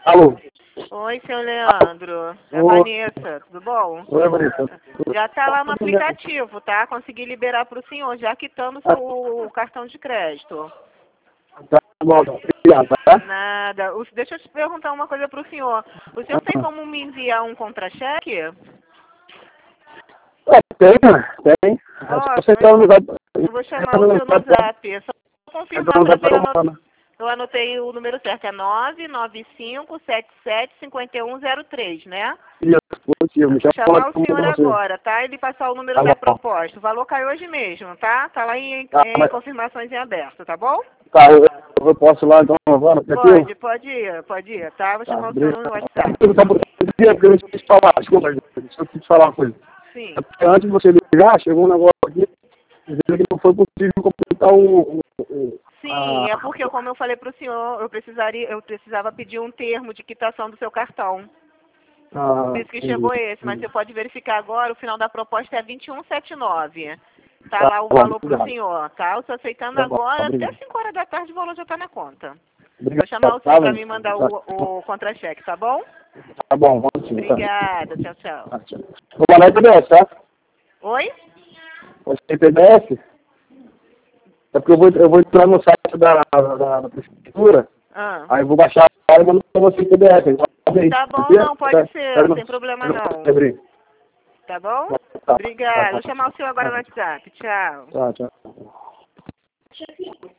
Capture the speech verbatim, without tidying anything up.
Alô? Oi, seu Leandro. É a Oi. Vanessa, tudo bom? Oi, Vanessa. Já está lá no aplicativo, tá? Consegui liberar para o senhor, já quitando o seu cartão de crédito. Tá bom, tá. Obrigado, tá? Nada. O- Deixa eu te perguntar uma coisa para o senhor. O senhor tem como me enviar um contra-cheque? É, tem, né? Tem. É só Ó, você entrar no lugar. eu vou chamar o seu no zap. É só confirmar para ver. Eu anotei, eu anotei o número certo. É nove nove cinco sete sete cinco um zero três, né? Isso, positivo. Me Vou chama chamar o como senhor você. agora, tá? Ele passar o número Tá da bom. proposta. O valor cai hoje mesmo, tá? Tá lá em, Tá, em mas, confirmações em aberto, tá bom? tá, eu, eu posso ir lá então agora, aplicativo? Pode, pode ir, pode ir, tá? Vou Tá, chamar o senhor obrigado. no WhatsApp. Só por dia, porque eu esqueci de falar, desculpa, deixa eu te falar uma coisa. Sim. É porque antes de você ligar, chegou um negócio aqui, dizendo que não foi possível completar o... o, o Sim, a, é porque, como eu falei pro senhor, eu precisaria, eu precisava pedir um termo de quitação do seu cartão. a, Por isso que chegou esse, mas você pode verificar agora, o final da proposta é vinte e um setenta e nove. Tá tá lá o bom, valor pro obrigado. senhor, tá? Eu tô aceitando Tá bom, agora, até obrigado. cinco horas da tarde o valor já tá na conta. Vou Obrigado, chamar o tá, senhor para velho? me mandar Tá, o, o contra-cheque, tá bom? tá bom, vamos sim, tá. Obrigada, tchau, tchau. Tá, tchau. Vou mandar em P D F, tá? Oi? Pode ser em P D F? É porque eu vou, eu vou entrar no site da, da, da prefeitura, Ah. aí eu vou baixar e mando pra você em P D F. Tá bom, não, pode ser, sem problema não. Tá bom? Tá, Obrigada. tá, Vou chamar o senhor agora no WhatsApp. Tchau. tá, tchau.